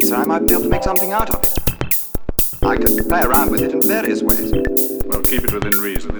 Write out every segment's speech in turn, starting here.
sir, I might be able to make something out of it. I could play around with it in various ways. Well, keep it within reason.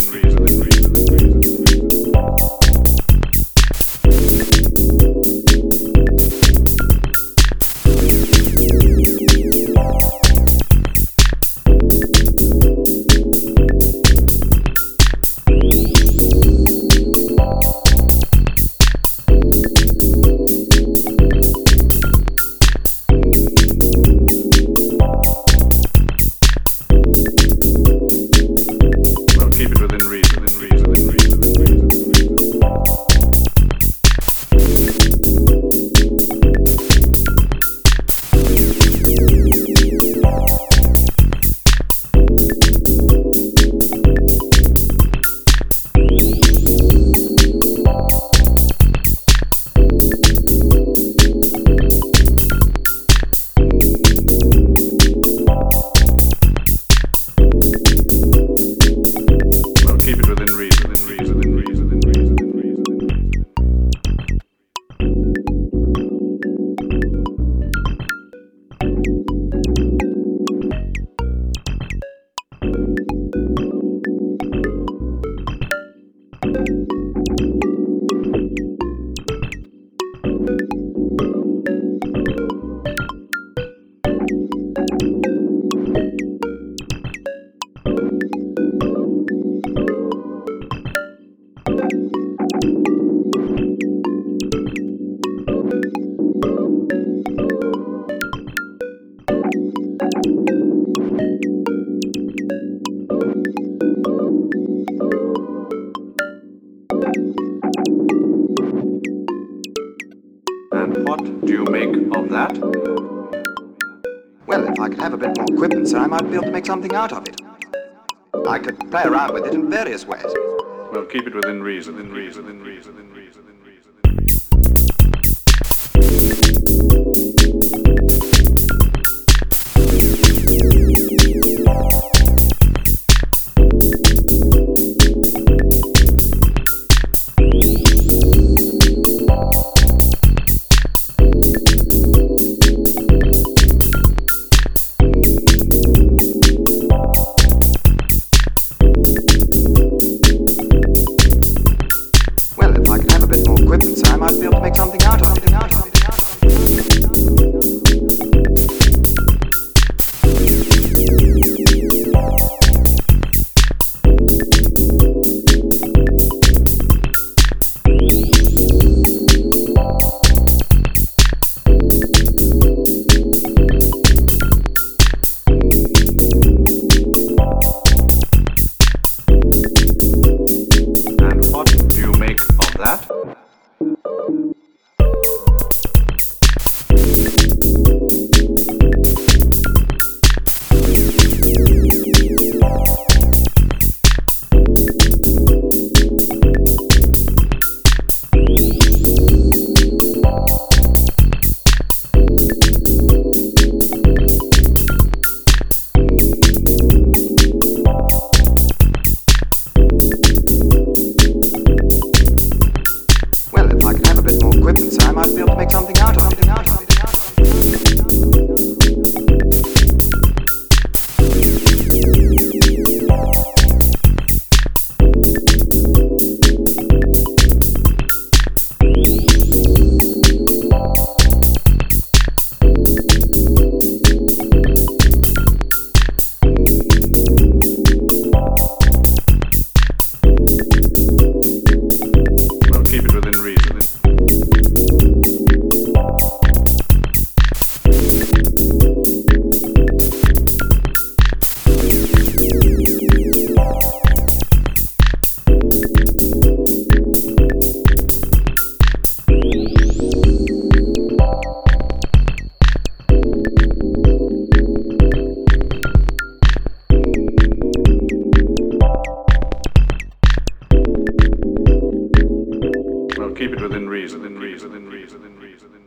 And what do you make of that? Well, if I could have a bit more equipment, sir, I might be able to make something out of it. I could play around with it in various ways. Well, keep it within reason. So I might be able to make something out of it. And what do you make of that? So I might be able to make something out of it. Well, keep it within reason. Keep it within reason.